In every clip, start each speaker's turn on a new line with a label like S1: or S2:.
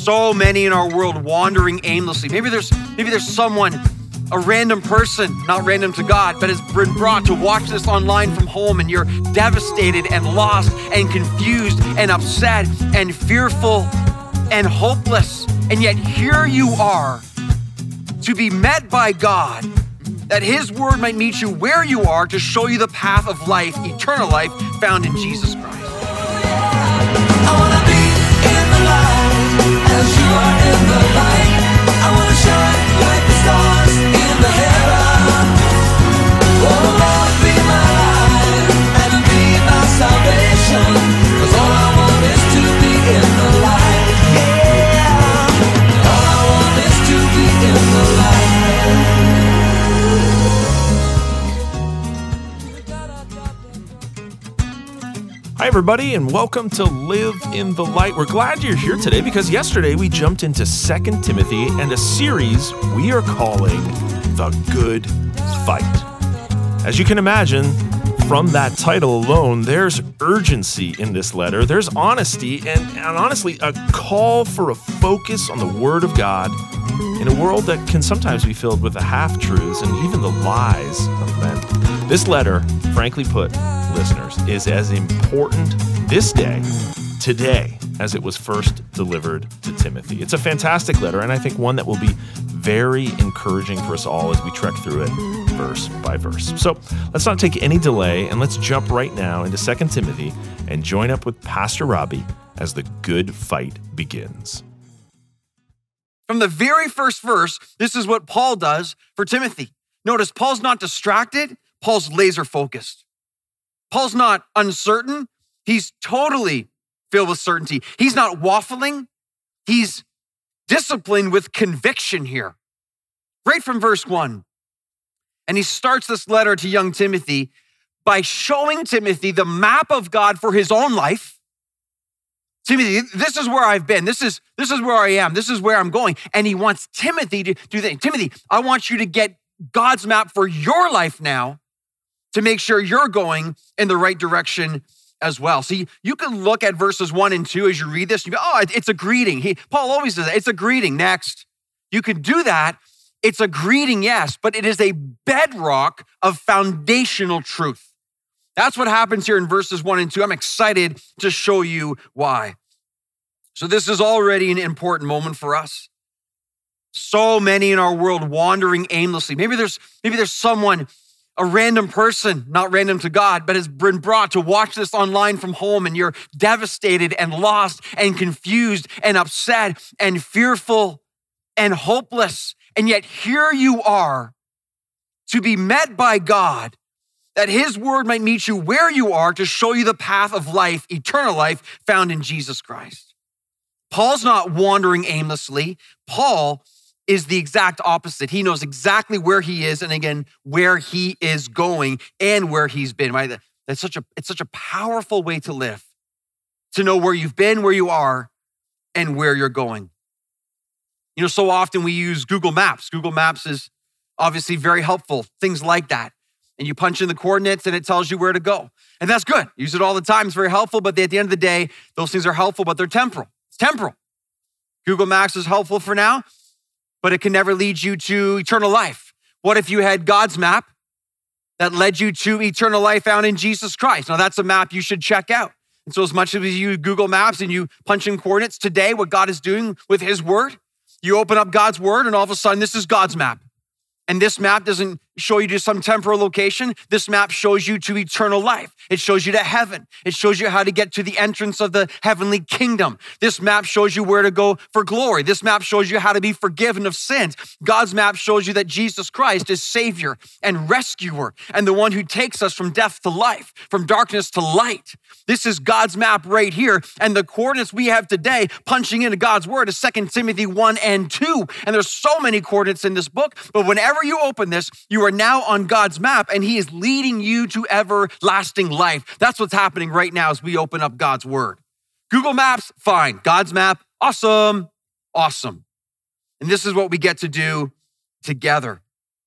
S1: So many in our world wandering aimlessly. Maybe there's someone, a random person, not random to God, but has been brought to watch this online from home, and you're devastated and lost and confused and upset and fearful and hopeless. And yet here you are to be met by God, that his word might meet you where you are to show you the path of life, eternal life found in Jesus Christ.
S2: I wanna be in the light as you are in the light. I wanna shine like the stars in the heaven. Oh Lord, be my light and be my salvation. 'Cause all I want is to be in the light. Yeah. All I want is to be in the light.
S3: Hi, everybody, and welcome to Live in the Light. We're glad you're here today because yesterday we jumped into 2 Timothy and a series we are calling The Good Fight. As you can imagine, from that title alone, there's urgency in this letter. There's honesty and honestly, a call for a focus on the Word of God in a world that can sometimes be filled with the half-truths and even the lies of men. This letter, frankly put, listeners, is as important this day, today, as it was first delivered to Timothy. It's a fantastic letter, and I think one that will be very encouraging for us all as we trek through it verse by verse. So let's not take any delay, and let's jump right now into 2 Timothy and join up with Pastor Robbie as the good fight begins.
S1: From the very first verse, this is what Paul does for Timothy. Notice, Paul's not distracted, Paul's laser focused. Paul's not uncertain, he's totally filled with certainty. He's not waffling, he's disciplined with conviction here. Right from verse 1. And he starts this letter to young Timothy by showing Timothy the map of God for his own life. Timothy, this is where I've been. This is where I am. This is where I'm going. And he wants Timothy to do that. Timothy, I want you to get God's map for your life now to make sure you're going in the right direction as well. See, you can look at verses 1 and 2 as you read this. You go, oh, it's a greeting. Paul always does that. It's a greeting. Next. You can do that. It's a greeting, yes, but it is a bedrock of foundational truth. That's what happens here in verses 1 and 2. I'm excited to show you why. So this is already an important moment for us. So many in our world wandering aimlessly. Maybe there's someone, a random person, not random to God, but has been brought to watch this online from home, and you're devastated and lost and confused and upset and fearful and hopeless. And yet here you are to be met by God, that his word might meet you where you are to show you the path of life, eternal life found in Jesus Christ. Paul's not wandering aimlessly. Paul is the exact opposite. He knows exactly where he is, and again, where he is going and where he's been. Right? It's such a powerful way to live, to know where you've been, where you are, and where you're going. You know, so often we use Google Maps. Google Maps is obviously very helpful, things like that. And you punch in the coordinates and it tells you where to go. And that's good. Use it all the time. It's very helpful, but at the end of the day, those things are helpful, but they're temporal. It's temporal. Google Maps is helpful for now, but it can never lead you to eternal life. What if you had God's map that led you to eternal life found in Jesus Christ? Now that's a map you should check out. And so as much as you use Google Maps and you punch in coordinates today, what God is doing with his word, you open up God's word and all of a sudden this is God's map. And this map doesn't show you to some temporal location. This map shows you to eternal life. It shows you to heaven. It shows you how to get to the entrance of the heavenly kingdom. This map shows you where to go for glory. This map shows you how to be forgiven of sins. God's map shows you that Jesus Christ is Savior and rescuer and the one who takes us from death to life, from darkness to light. This is God's map right here. And the coordinates we have today, punching into God's word, is 2 Timothy 1 and 2. And there's so many coordinates in this book, but whenever you open this, you are now on God's map and he is leading you to everlasting life. That's what's happening right now as we open up God's word. Google Maps, fine. God's map, awesome, awesome. And this is what we get to do together.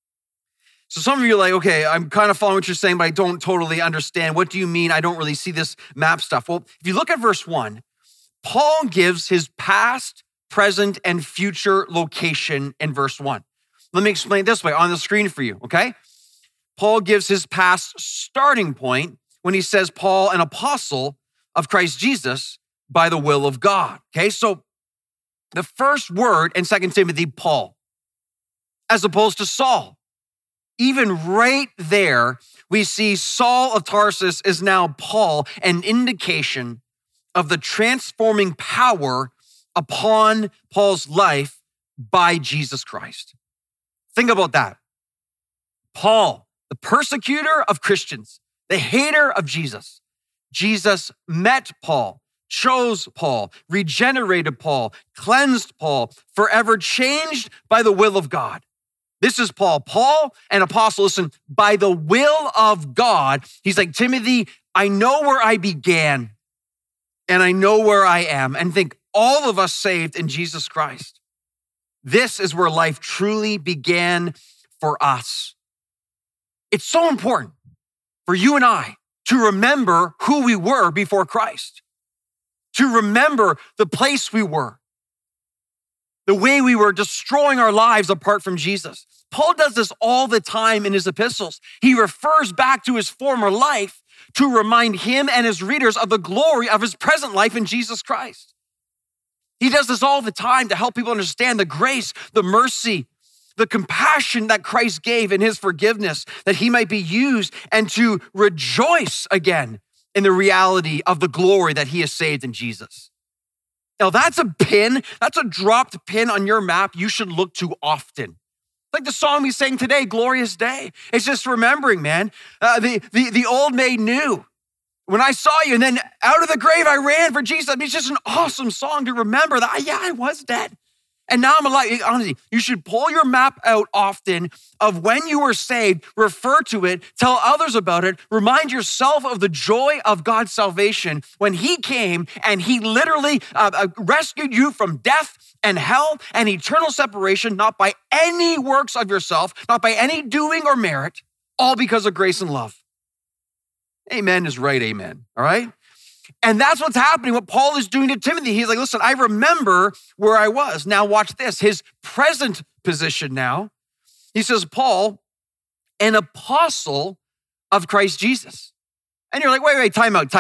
S1: So some of you are like, okay, I'm kind of following what you're saying, but I don't totally understand. What do you mean? I don't really see this map stuff. Well, if you look at verse 1, Paul gives his past, present, and future location in verse 1. Let me explain it this way on the screen for you, okay? Paul gives his past starting point when he says, Paul, an apostle of Christ Jesus by the will of God, okay? So the first word in 2 Timothy, Paul, as opposed to Saul. Even right there, we see Saul of Tarsus is now Paul, an indication of the transforming power upon Paul's life by Jesus Christ. Think about that. Paul, the persecutor of Christians, the hater of Jesus. Jesus met Paul, chose Paul, regenerated Paul, cleansed Paul, forever changed by the will of God. This is Paul. Paul, an apostle, listen, by the will of God, he's like, Timothy, I know where I began and I know where I am. And think all of us saved in Jesus Christ. This is where life truly began for us. It's so important for you and I to remember who we were before Christ, to remember the place we were, the way we were destroying our lives apart from Jesus. Paul does this all the time in his epistles. He refers back to his former life to remind him and his readers of the glory of his present life in Jesus Christ. He does this all the time to help people understand the grace, the mercy, the compassion that Christ gave in his forgiveness, that he might be used and to rejoice again in the reality of the glory that he has saved in Jesus. Now that's a pin, that's a dropped pin on your map you should look to often. Like the song we sang today, Glorious Day. It's just remembering, man, the old made new. When I saw you and then out of the grave I ran for Jesus. I mean, it's just an awesome song to remember that, yeah, I was dead. And now I'm alive. Honestly, you should pull your map out often of when you were saved, refer to it, tell others about it, remind yourself of the joy of God's salvation when he came and he literally rescued you from death and hell and eternal separation, not by any works of yourself, not by any doing or merit, all because of grace and love. Amen is right, amen, all right? And that's what's happening, what Paul is doing to Timothy. He's like, listen, I remember where I was. Now watch this, his present position now. He says, Paul, an apostle of Christ Jesus. And you're like, wait, time out.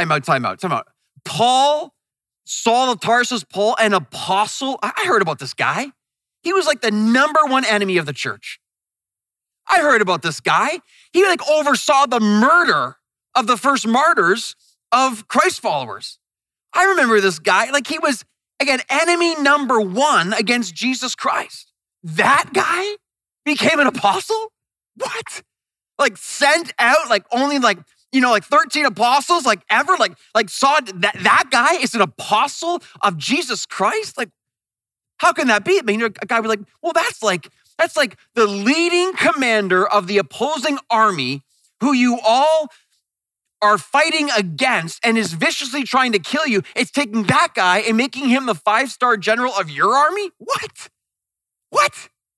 S1: Paul, Saul of Tarsus, Paul, an apostle. I heard about this guy. He was like the number one enemy of the church. I heard about this guy. He like oversaw the murder of the first martyrs of Christ followers. I remember this guy, like he was, again, enemy number one against Jesus Christ. That guy became an apostle? What? Like sent out, like only like, 13 apostles, like ever, like saw that guy is an apostle of Jesus Christ? Like, how can that be? I mean, a guy was like, well, that's like the leading commander of the opposing army who you all are fighting against and is viciously trying to kill you. It's taking that guy and making him the 5-star general of your army? What?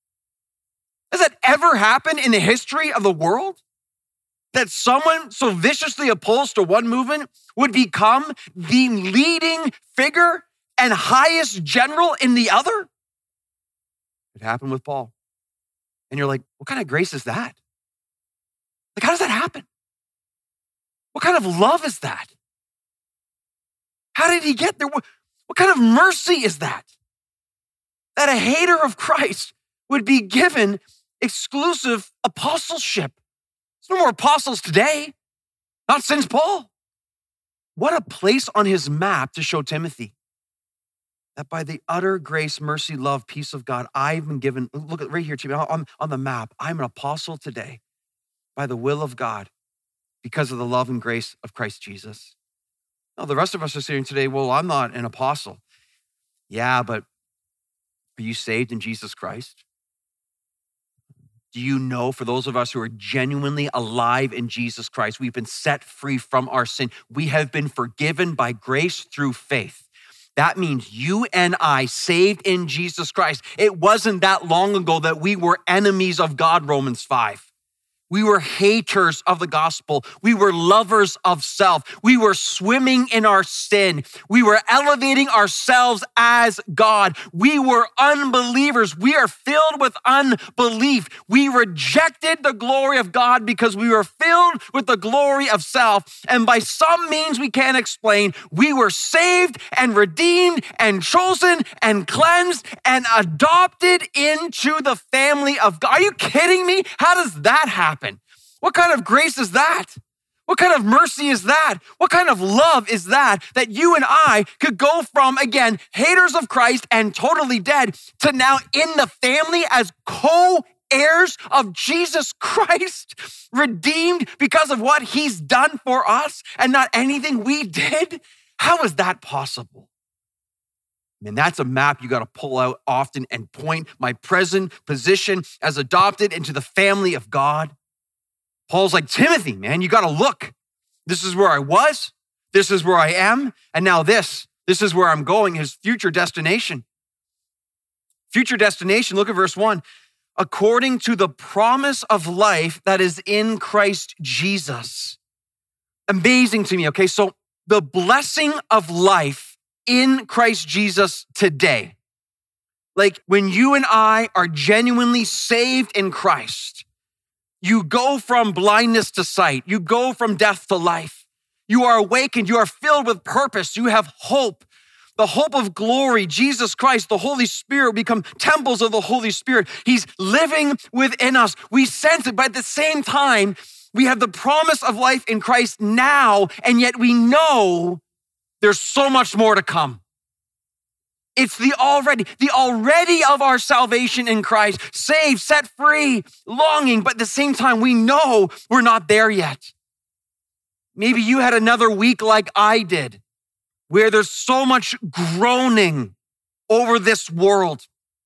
S1: Has that ever happened in the history of the world? That someone so viciously opposed to one movement would become the leading figure and highest general in the other? It happened with Paul. And you're like, what kind of grace is that? Like, how does that happen? What kind of love is that? How did he get there? What kind of mercy is that? That a hater of Christ would be given exclusive apostleship. There's no more apostles today, not since Paul. What a place on his map to show Timothy that by the utter grace, mercy, love, peace of God, I've been given, look at right here, Timothy, on the map, I'm an apostle today by the will of God, because of the love and grace of Christ Jesus. Now, the rest of us are saying today, well, I'm not an apostle. Yeah, but are you saved in Jesus Christ? Do you know, for those of us who are genuinely alive in Jesus Christ, we've been set free from our sin. We have been forgiven by grace through faith. That means you and I, saved in Jesus Christ. It wasn't that long ago that we were enemies of God, Romans 5. We were haters of the gospel. We were lovers of self. We were swimming in our sin. We were elevating ourselves as God. We were unbelievers. We are filled with unbelief. We rejected the glory of God because we were filled with the glory of self. And by some means we can't explain, we were saved and redeemed and chosen and cleansed and adopted into the family of God. Are you kidding me? How does that happen? What kind of grace is that? What kind of mercy is that? What kind of love is that you and I could go from, again, haters of Christ and totally dead to now in the family as co-heirs of Jesus Christ, redeemed because of what he's done for us and not anything we did? How is that possible? Man, that's a map you got to pull out often and point my present position as adopted into the family of God. Paul's like, Timothy, man, you got to look. This is where I was. This is where I am. And now this is where I'm going, his future destination. Future destination, look at verse 1. According to the promise of life that is in Christ Jesus. Amazing to me, okay? So the blessing of life in Christ Jesus today. Like when you and I are genuinely saved in Christ, you go from blindness to sight. You go from death to life. You are awakened. You are filled with purpose. You have hope. The hope of glory, Jesus Christ, the Holy Spirit, become temples of the Holy Spirit. He's living within us. We sense it, but at the same time, we have the promise of life in Christ now, and yet we know there's so much more to come. It's the already of our salvation in Christ, saved, set free, longing, but at the same time, we know we're not there yet. Maybe you had another week like I did, where there's so much groaning over this world.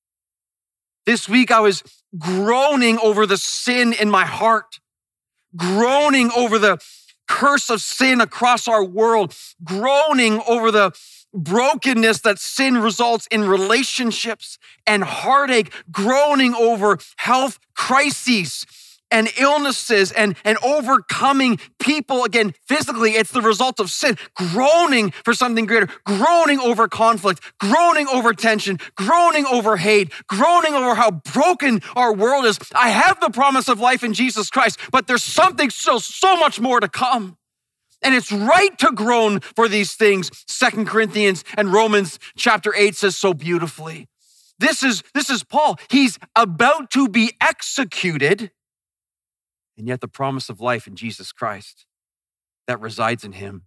S1: This week, I was groaning over the sin in my heart, groaning over the curse of sin across our world, groaning over the brokenness that sin results in relationships and heartache, groaning over health crises and illnesses and overcoming people, again, physically, it's the result of sin, groaning for something greater, groaning over conflict, groaning over tension, groaning over hate, groaning over how broken our world is. I have the promise of life in Jesus Christ, but there's something still so much more to come. And it's right to groan for these things. 2 Corinthians and Romans chapter 8 says so beautifully. This is Paul. He's about to be executed, and yet the promise of life in Jesus Christ that resides in him.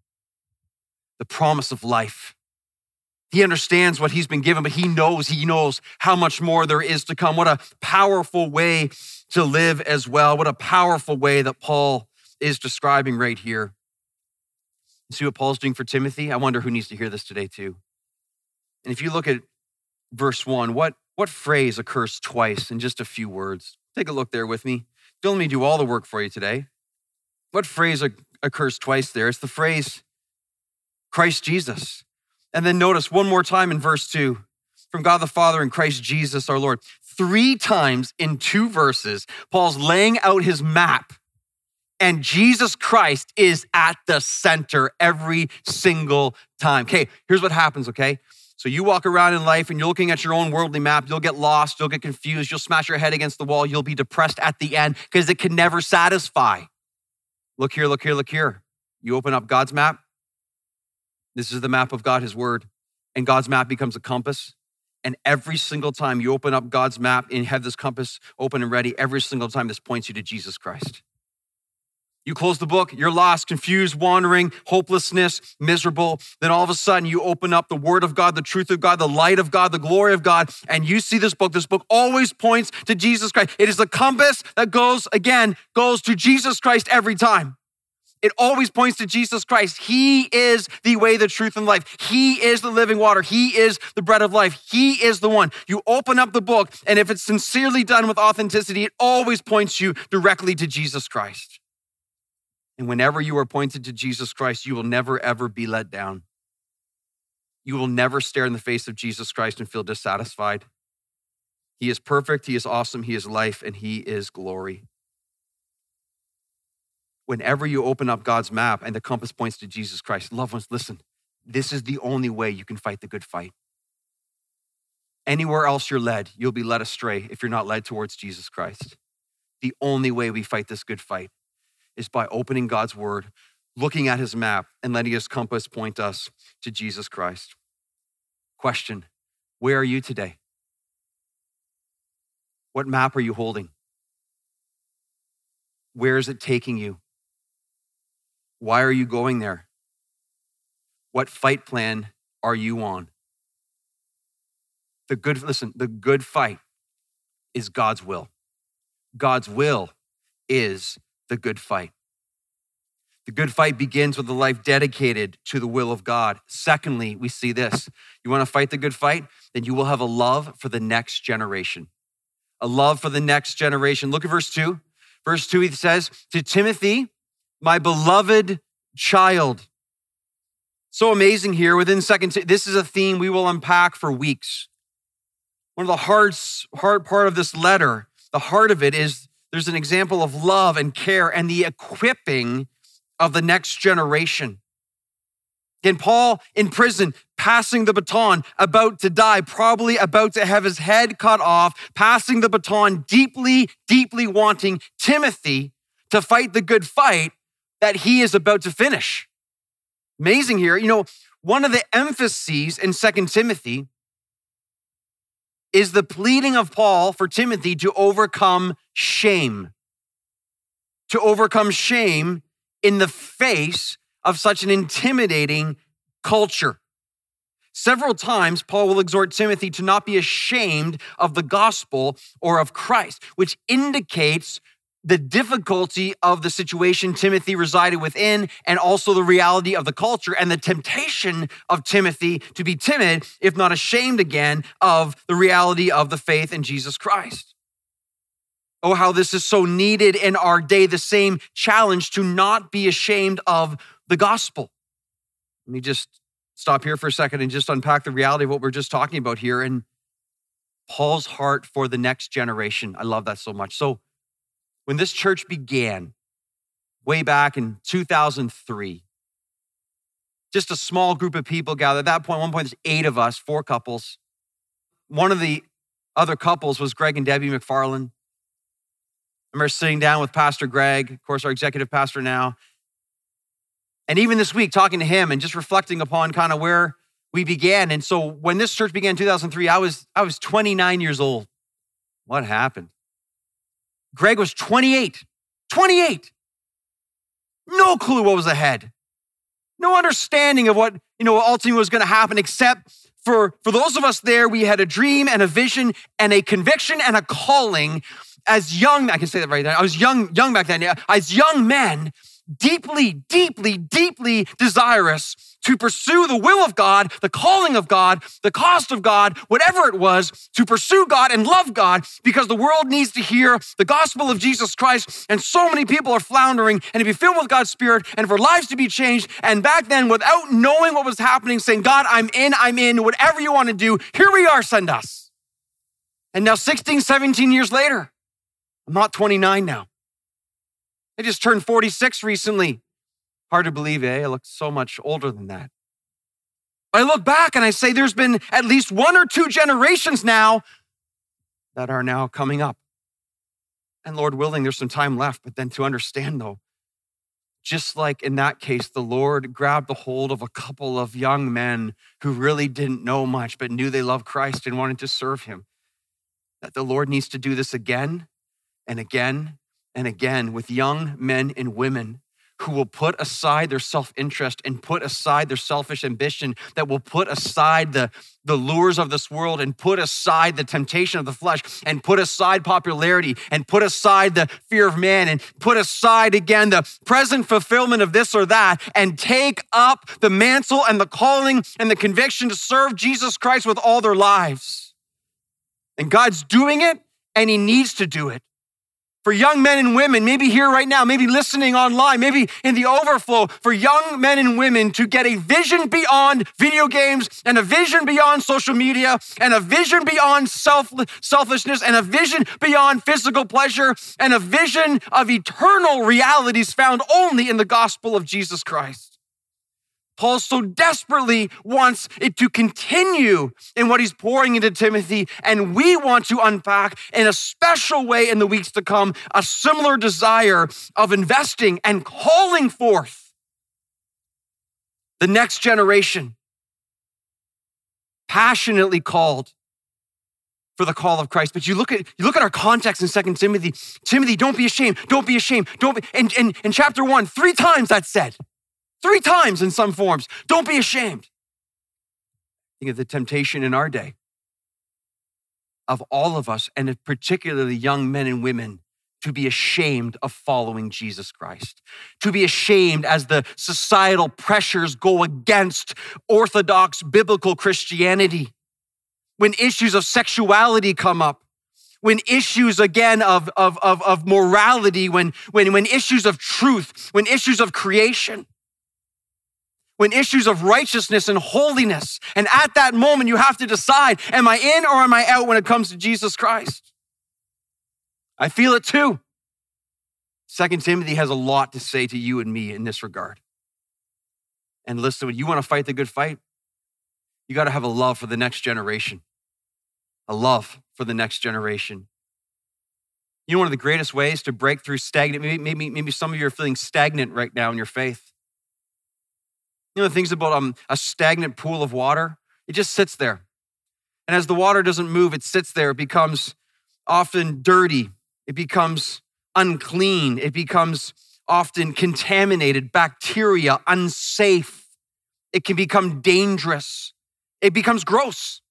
S1: The promise of life. He understands what he's been given, but he knows how much more there is to come. What a powerful way to live as well. What a powerful way that Paul is describing right here. See what Paul's doing for Timothy? I wonder who needs to hear this today too. And if you look at verse 1, what phrase occurs twice in just a few words? Take a look there with me. Don't let me do all the work for you today. What phrase occurs twice there? It's the phrase Christ Jesus. And then notice one more time in verse 2, from God the Father and Christ Jesus our Lord. 3 times in 2 verses, Paul's laying out his map. And Jesus Christ is at the center every single time. Okay, here's what happens, okay? So you walk around in life and you're looking at your own worldly map. You'll get lost. You'll get confused. You'll smash your head against the wall. You'll be depressed at the end because it can never satisfy. Look here, look here, look here. You open up God's map. This is the map of God, his word. And God's map becomes a compass. And every single time you open up God's map and have this compass open and ready, every single time this points you to Jesus Christ. You close the book, you're lost, confused, wandering, hopelessness, miserable. Then all of a sudden you open up the word of God, the truth of God, the light of God, the glory of God, and you see this book. This book always points to Jesus Christ. It is the compass that goes to Jesus Christ every time. It always points to Jesus Christ. He is the way, the truth, and life. He is the living water. He is the bread of life. He is the one. You open up the book, and if it's sincerely done with authenticity, it always points you directly to Jesus Christ. And whenever you are pointed to Jesus Christ, you will never, ever be let down. You will never stare in the face of Jesus Christ and feel dissatisfied. He is perfect. He is awesome. He is life, and he is glory. whenever you open up God's map and the compass points to Jesus Christ, loved ones, listen, this is the only way you can fight the good fight. Anywhere else you're led, you'll be led astray if you're not led towards Jesus Christ. The only way we fight this good fight is by opening God's word, looking at his map, and letting his compass point us to Jesus Christ. Question, where are you today? What map are you holding? Where is it taking you? Why are you going there? What fight plan are you on? The good fight is God's will. God's will is the good fight. The good fight begins with a life dedicated to the will of God. Secondly, we see this. You want to fight the good fight? Then you will have a love for the next generation. A love for the next generation. Look at verse 2. Verse 2, he says, to Timothy, my beloved child. So amazing here within this is a theme we will unpack for weeks. One of the hard part of this letter, the heart of it is there's an example of love and care and the equipping of the next generation. Again, Paul in prison, passing the baton, about to die, probably about to have his head cut off, passing the baton, deeply, deeply wanting Timothy to fight the good fight that he is about to finish. Amazing here. One of the emphases in 2 Timothy is the pleading of Paul for Timothy to overcome shame. To overcome shame in the face of such an intimidating culture. Several times, Paul will exhort Timothy to not be ashamed of the gospel or of Christ, which indicates the difficulty of the situation Timothy resided within and also the reality of the culture and the temptation of Timothy to be timid, if not ashamed again, of the reality of the faith in Jesus Christ. Oh, how this is so needed in our day, the same challenge to not be ashamed of the gospel. Let me just stop here for a second and just unpack the reality of what we're just talking about here and Paul's heart for the next generation. I love that so much. So when this church began way back in 2003, just a small group of people gathered. At that point, one point, there's 8 of us, 4 couples. One of the other couples was Greg and Debbie McFarland. I remember sitting down with Pastor Greg, of course, our executive pastor now. And even this week, talking to him and just reflecting upon kind of where we began. And so when this church began in 2003, I was 29 years old. What happened? Greg was 28. 28. No clue what was ahead. No understanding of what, ultimately was going to happen, except for those of us there, we had a dream and a vision and a conviction and a calling as young, I can say that right now. I was young back then. As young men, deeply, deeply, deeply desirous to pursue the will of God, the calling of God, the cost of God, whatever it was, to pursue God and love God, because the world needs to hear the gospel of Jesus Christ, and so many people are floundering, and to be filled with God's Spirit, and for lives to be changed. And back then, without knowing what was happening, saying, God, I'm in, whatever you want to do, here we are, send us. And now 16, 17 years later, I'm not 29 now. I just turned 46 recently. Hard to believe, I look so much older than that. I look back and I say there's been at least 1 or 2 generations now that are now coming up. And Lord willing, there's some time left, but then to understand though, just like in that case, the Lord grabbed the hold of a couple of young men who really didn't know much, but knew they loved Christ and wanted to serve him, that the Lord needs to do this again and again and again with young men and women who will put aside their self-interest and put aside their selfish ambition, that will put aside the lures of this world and put aside the temptation of the flesh and put aside popularity and put aside the fear of man and put aside again the present fulfillment of this or that and take up the mantle and the calling and the conviction to serve Jesus Christ with all their lives. And God's doing it, and he needs to do it. For young men and women, maybe here right now, maybe listening online, maybe in the overflow, for young men and women to get a vision beyond video games and a vision beyond social media and a vision beyond selfishness and a vision beyond physical pleasure and a vision of eternal realities found only in the gospel of Jesus Christ. Paul so desperately wants it to continue in what he's pouring into Timothy, and we want to unpack in a special way in the weeks to come a similar desire of investing and calling forth the next generation, passionately called for the call of Christ. But you look at our context in 2 Timothy. Timothy, don't be ashamed. Don't be ashamed. In chapter 1, 3 times that's said. 3 times in some forms. Don't be ashamed. Think of the temptation in our day of all of us, and particularly young men and women, to be ashamed of following Jesus Christ, to be ashamed as the societal pressures go against orthodox biblical Christianity. When issues of sexuality come up, when issues again of morality, when issues of truth, when issues of creation, when issues of righteousness and holiness. And at that moment, you have to decide, am I in or am I out when it comes to Jesus Christ? I feel it too. 2 Timothy has a lot to say to you and me in this regard. And listen, when you want to fight the good fight, you got to have a love for the next generation. A love for the next generation. You know, one of the greatest ways to break through stagnant, maybe some of you are feeling stagnant right now in your faith. You know the things about a stagnant pool of water? It just sits there. And as the water doesn't move, it sits there. It becomes often dirty. It becomes unclean. It becomes often contaminated, bacteria, unsafe. It can become dangerous. It becomes gross.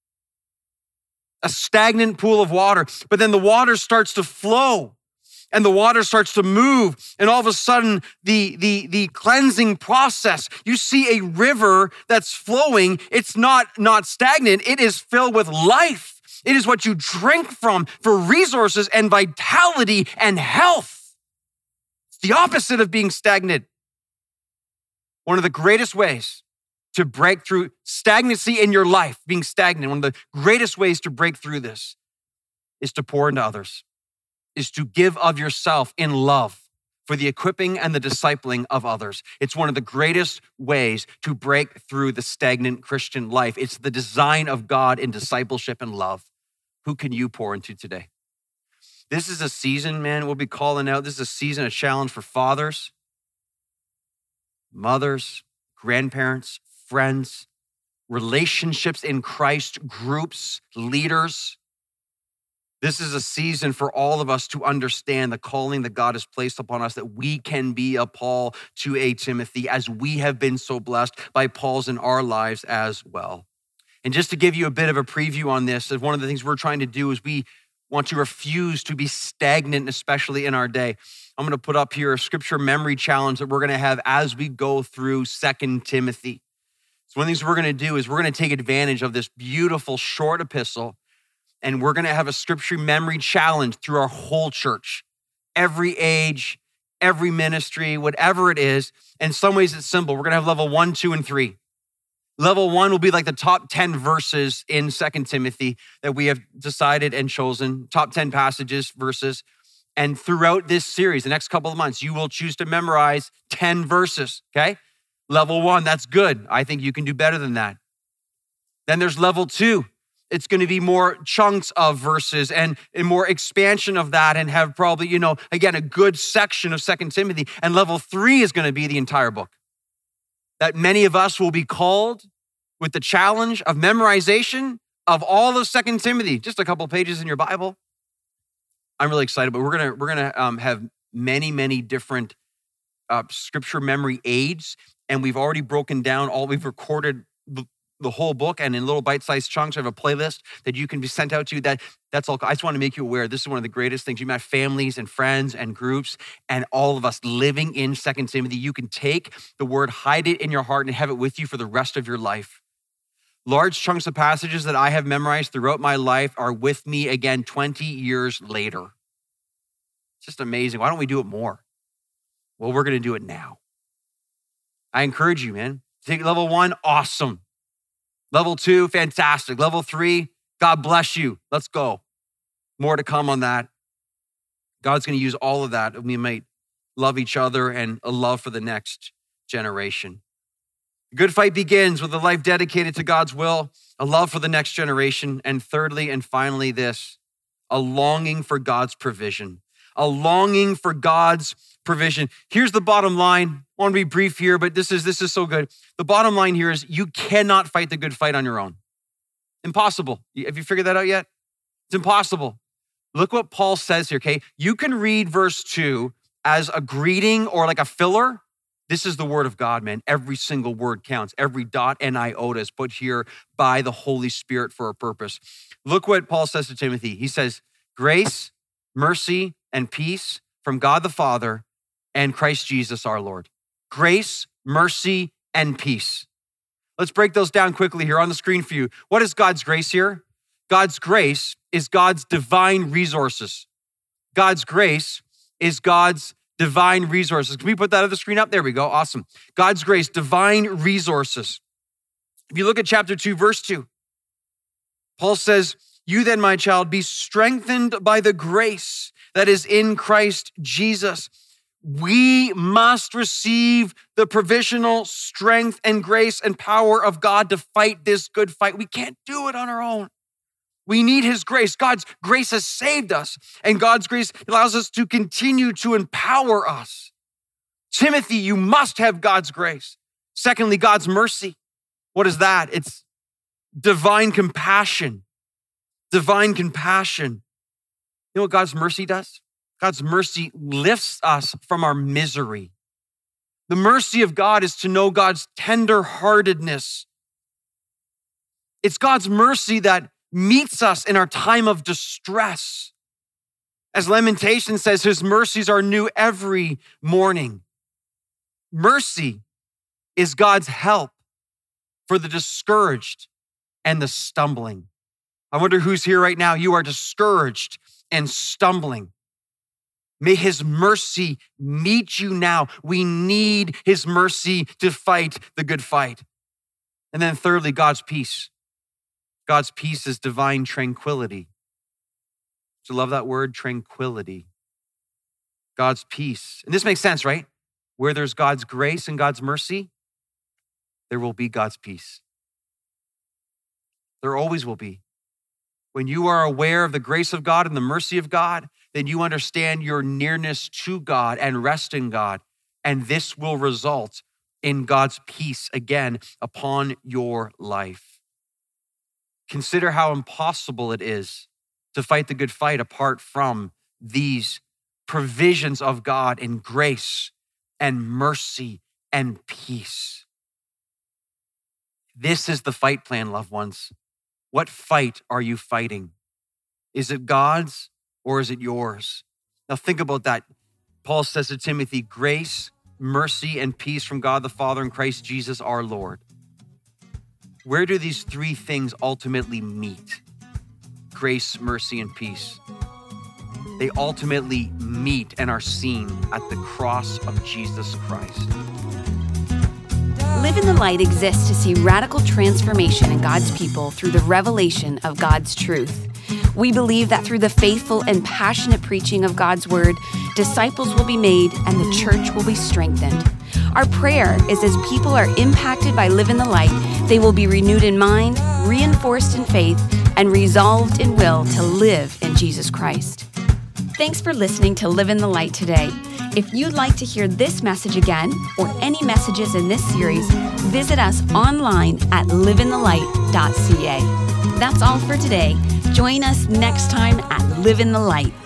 S1: A stagnant pool of water. But then the water starts to flow. And the water starts to move, and all of a sudden, the cleansing process, you see a river that's flowing. It's not stagnant. It is filled with life. It is what you drink from for resources and vitality and health. It's the opposite of being stagnant. One of the greatest ways to break through stagnancy in your life, being stagnant, one of the greatest ways to break through this is to pour into others. Is to give of yourself in love for the equipping and the discipling of others. It's one of the greatest ways to break through the stagnant Christian life. It's the design of God in discipleship and love. Who can you pour into today? This is a season, man, we'll be calling out. This is a season, a challenge for fathers, mothers, grandparents, friends, relationships in Christ, groups, leaders. This is a season for all of us to understand the calling that God has placed upon us, that we can be a Paul to a Timothy, as we have been so blessed by Paul's in our lives as well. And just to give you a bit of a preview on this, one of the things we're trying to do is we want to refuse to be stagnant, especially in our day. I'm going to put up here a scripture memory challenge that we're going to have as we go through 2 Timothy. So one of the things we're going to do is we're going to take advantage of this beautiful short epistle, and we're going to have a scripture memory challenge through our whole church. Every age, every ministry, whatever it is. In some ways it's simple. We're going to have level 1, 2, and 3. Level 1 will be like the top 10 verses in 2 Timothy that we have decided and chosen. Top 10 passages, verses. And throughout this series, the next couple of months, you will choose to memorize 10 verses, okay? Level 1, that's good. I think you can do better than that. Then there's level 2. It's going to be more chunks of verses and more expansion of that, and have probably, again, a good section of 2 Timothy. And level 3 is going to be the entire book. That many of us will be called with the challenge of memorization of all of 2 Timothy, just a couple pages in your Bible. I'm really excited, but we're gonna have many different scripture memory aids, and we've already broken down we've recorded the whole book, and in little bite-sized chunks. I have a playlist that you can be sent out to. That's all. I just want to make you aware. This is one of the greatest things. You might have families and friends and groups, and all of us living in 2 Timothy. You can take the word, hide it in your heart, and have it with you for the rest of your life. Large chunks of passages that I have memorized throughout my life are with me again 20 years later. It's just amazing. Why don't we do it more? Well, we're going to do it now. I encourage you, man. Take level 1, awesome. Level 2, fantastic. Level 3, God bless you. Let's go. More to come on that. God's going to use all of that. We might love each other and a love for the next generation. The good fight begins with a life dedicated to God's will, a love for the next generation, and thirdly and finally this, a longing for God's provision. A longing for God's provision. Here's the bottom line. I want to be brief here, but this is so good. The bottom line here is you cannot fight the good fight on your own. Impossible. Have you figured that out yet? It's impossible. Look what Paul says here, okay? You can read verse 2 as a greeting or like a filler. This is the word of God, man. Every single word counts. Every dot and iota is put here by the Holy Spirit for a purpose. Look what Paul says to Timothy. He says, grace, mercy, and peace from God the Father and Christ Jesus our Lord. Grace, mercy, and peace. Let's break those down quickly here on the screen for you. What is God's grace here? God's grace is God's divine resources. God's grace is God's divine resources. Can we put that on the screen up? There we go. Awesome. God's grace, divine resources. If you look at chapter 2, verse 2, Paul says, you then, my child, be strengthened by the grace that is in Christ Jesus. We must receive the provisional strength and grace and power of God to fight this good fight. We can't do it on our own. We need his grace. God's grace has saved us, and God's grace allows us to continue to empower us. Timothy, you must have God's grace. Secondly, God's mercy. What is that? It's divine compassion. Divine compassion. You know what God's mercy does? God's mercy lifts us from our misery. The mercy of God is to know God's tender-heartedness. It's God's mercy that meets us in our time of distress. As Lamentation says, his mercies are new every morning. Mercy is God's help for the discouraged and the stumbling. I wonder who's here right now. You are discouraged and stumbling. May his mercy meet you now. We need his mercy to fight the good fight. And then thirdly, God's peace. God's peace is divine tranquility. Do you love that word, tranquility? God's peace. And this makes sense, right? Where there's God's grace and God's mercy, there will be God's peace. There always will be. When you are aware of the grace of God and the mercy of God, then you understand your nearness to God and rest in God. And this will result in God's peace again upon your life. Consider how impossible it is to fight the good fight apart from these provisions of God in grace and mercy and peace. This is the fight plan, loved ones. What fight are you fighting? Is it God's or is it yours? Now think about that. Paul says to Timothy, grace, mercy, and peace from God the Father and Christ Jesus our Lord. Where do these three things ultimately meet? Grace, mercy, and peace. They ultimately meet and are seen at the cross of Jesus Christ.
S4: Live in the Light exists to see radical transformation in God's people through the revelation of God's truth. We believe that through the faithful and passionate preaching of God's word, disciples will be made and the church will be strengthened. Our prayer is as people are impacted by Live in the Light, they will be renewed in mind, reinforced in faith, and resolved in will to live in Jesus Christ. Thanks for listening to Live in the Light today. If you'd like to hear this message again or any messages in this series, visit us online at liveinthelight.ca. That's all for today. Join us next time at Live in the Light.